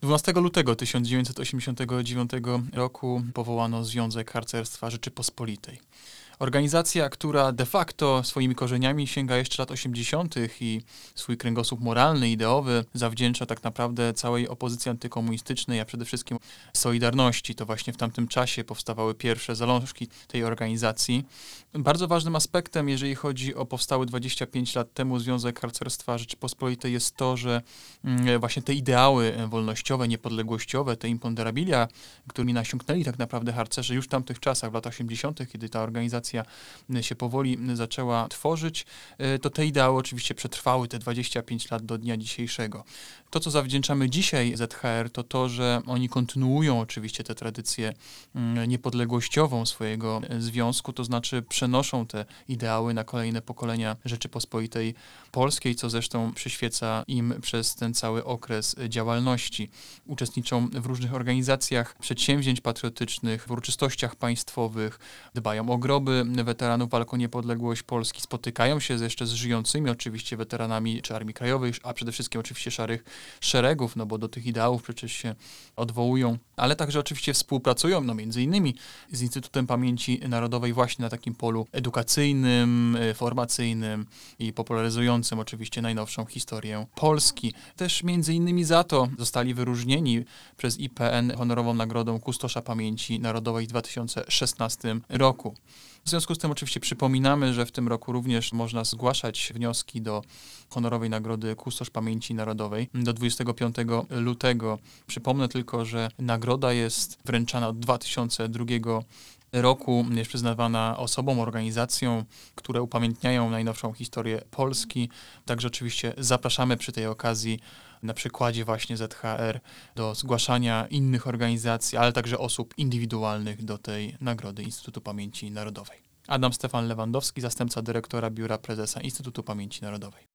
12 lutego 1989 roku powołano Związek Harcerstwa Rzeczypospolitej. Organizacja, która de facto swoimi korzeniami sięga jeszcze lat 80. i swój kręgosłup moralny, ideowy zawdzięcza tak naprawdę całej opozycji antykomunistycznej, a przede wszystkim Solidarności. To właśnie w tamtym czasie powstawały pierwsze zalążki tej organizacji. Bardzo ważnym aspektem, jeżeli chodzi o powstały 25 lat temu Związek Harcerstwa Rzeczypospolitej, jest to, że właśnie te ideały wolnościowe, niepodległościowe, te imponderabilia, którymi nasiąknęli tak naprawdę harcerze już w tamtych czasach, w latach 80., kiedy ta organizacja się powoli zaczęła tworzyć, to te ideały oczywiście przetrwały te 25 lat do dnia dzisiejszego. To, co zawdzięczamy dzisiaj ZHR, to to, że oni kontynuują oczywiście tę tradycję niepodległościową swojego związku, to znaczy przenoszą te ideały na kolejne pokolenia Rzeczypospolitej Polskiej, co zresztą przyświeca im przez ten cały okres działalności. Uczestniczą w różnych organizacjach przedsięwzięć patriotycznych, w uroczystościach państwowych, dbają o groby weteranów walk o niepodległość Polski, spotykają się jeszcze z żyjącymi oczywiście weteranami czy Armii Krajowej, a przede wszystkim oczywiście Szarych Szeregów, no bo do tych ideałów przecież się odwołują, ale także oczywiście współpracują, no między innymi z Instytutem Pamięci Narodowej właśnie na takim polu edukacyjnym, formacyjnym i popularyzującym oczywiście najnowszą historię Polski. Też między innymi za to zostali wyróżnieni przez IPN honorową nagrodą Kustosza Pamięci Narodowej w 2016 roku. W związku z tym oczywiście przypominamy, że w tym roku również można zgłaszać wnioski do honorowej nagrody Kustosz Pamięci Narodowej do 25 lutego. Przypomnę tylko, że nagroda jest wręczana od 2002 roku, jest przyznawana osobom, organizacjom, które upamiętniają najnowszą historię Polski. Także oczywiście zapraszamy przy tej okazji na przykładzie właśnie ZHR do zgłaszania innych organizacji, ale także osób indywidualnych do tej nagrody Instytutu Pamięci Narodowej. Adam Stefan Lewandowski, zastępca dyrektora Biura Prezesa Instytutu Pamięci Narodowej.